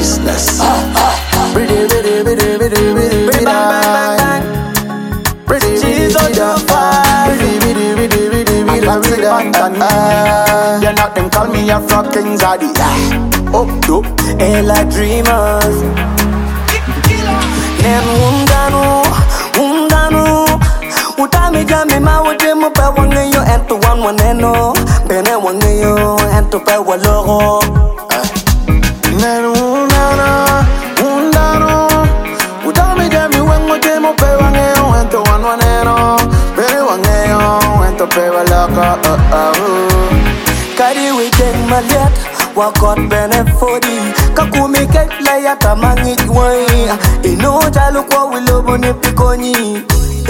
business. Pretty, pretty, pretty, pretty, pretty, pretty, bang. Pretty, she's on your fire. Pretty, pretty, pretty, pretty, pretty, pretty, you're not them, call me a fucking zaddy. Oh, dope. Ella dreamers. Nen undanu. Utami jami ma wote mo pe wangeyo ento wan waneno. Bene wangeyo ento pe walogo. Nen undanu. Utami jami wote mo pe wangeyo ento wan waneno. Bene wangeyo ento pe walogo. Kari weekend maliat. Wakot benefodi kakumi ket la yata mangit wai ino jalu kwa wilobo ne pikoni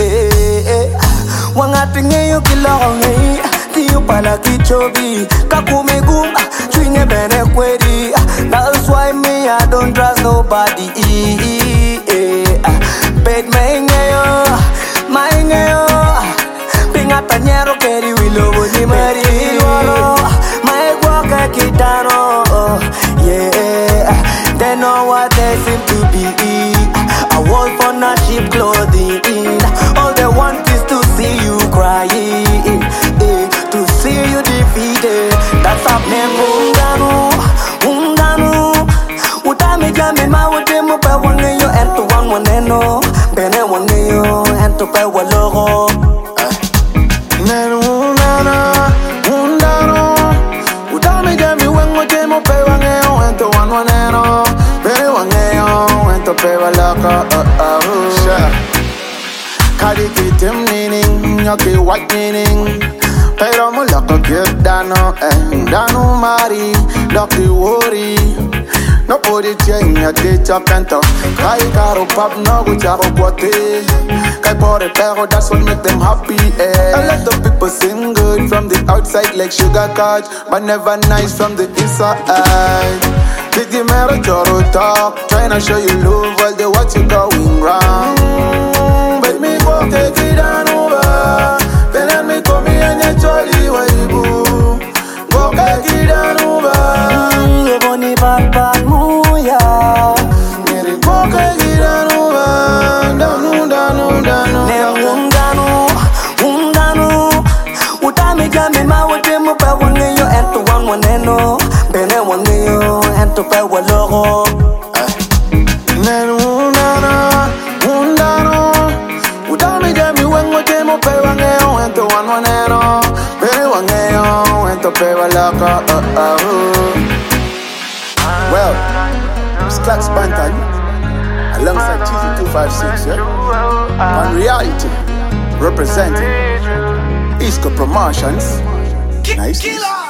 wangati ngeyo kilongi tiyo pala kichobi kakumi gum chwinye bene kwedi that's why me I don't trust nobody bet maingeyo pingata nyero keri wilobo ni mari Kitano, yeah, they know what they seem to be. I want for not cheap clothing. All they want is to see you crying, to see you defeated. That's happening. Undanu. Utami jami ma wote mo pe wangeyo ento wan waneno. Bene wangeyo ento pe walogo. Kadi kitim nining, nyoki white meaning. Pero mo loko kid dano, dano mari, loki worry. No podi chain, ya kicha pento. Kai karo pop no go charo kwate. Kai pore pero that's what make them happy. A lot of people sing good from the outside like sugar catch, but never nice from the inside. Did you matter Joro talk? Trying to show you love while they watch you going wrong. But me go take it on over. Then me come me and you jolly waibu. Go take it on over. You boni bad muya. Meri go take it on over. Danu. Undanu. Utami jami ma wote mo pe wangeyo ento wan waneno. Bene wangeyo ento pe walogo. Undanu. Utami jami wote mo pe wangeyo ento wan waneno. Bene wangeyo ento pe walogo. Well, it's Clax Bantan alongside Cheesy 256, yeah? On reality, representing Isco Promotions. Nice.